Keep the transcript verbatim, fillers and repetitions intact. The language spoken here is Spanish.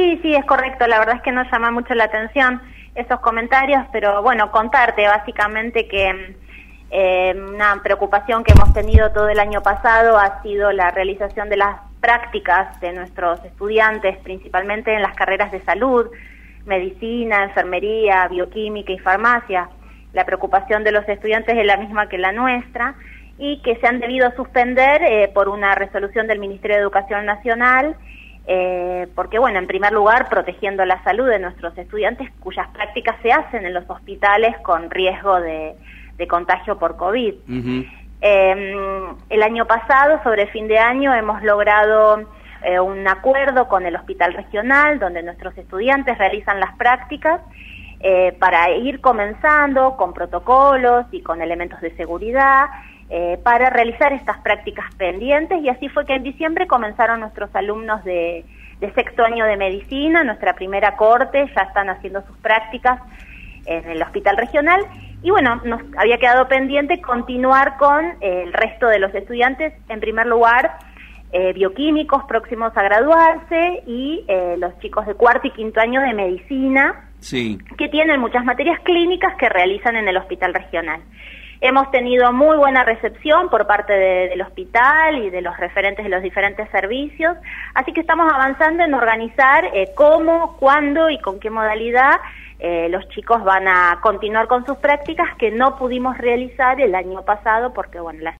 Sí, sí, es correcto. La verdad es que nos llama mucho la atención esos comentarios, pero bueno, contarte básicamente que eh, una preocupación que hemos tenido todo el año pasado ha sido la realización de las prácticas de nuestros estudiantes, principalmente en las carreras de salud, medicina, enfermería, bioquímica y farmacia. La preocupación de los estudiantes es la misma que la nuestra y que se han debido suspender eh, por una resolución del Ministerio de Educación Nacional, eh, porque, bueno, en primer lugar, protegiendo la salud de nuestros estudiantes cuyas prácticas se hacen en los hospitales con riesgo de, de contagio por COVID. Uh-huh. Eh, el año pasado, sobre fin de año, hemos logrado eh, un acuerdo con el Hospital Regional, donde nuestros estudiantes realizan las prácticas, eh, para ir comenzando con protocolos y con elementos de seguridad, Eh, para realizar estas prácticas pendientes, y así fue que en diciembre comenzaron nuestros alumnos de, de sexto año de medicina, nuestra primera corte, ya están haciendo sus prácticas en el hospital regional, y bueno, nos había quedado pendiente continuar con eh, el resto de los estudiantes, en primer lugar, eh, bioquímicos próximos a graduarse, y eh, los chicos de cuarto y quinto año de medicina, sí, que tienen muchas materias clínicas que realizan en el hospital regional. Hemos tenido muy buena recepción por parte de, del hospital y de los referentes de los diferentes servicios, así que estamos avanzando en organizar eh, cómo, cuándo y con qué modalidad eh, los chicos van a continuar con sus prácticas que no pudimos realizar el año pasado porque, bueno, la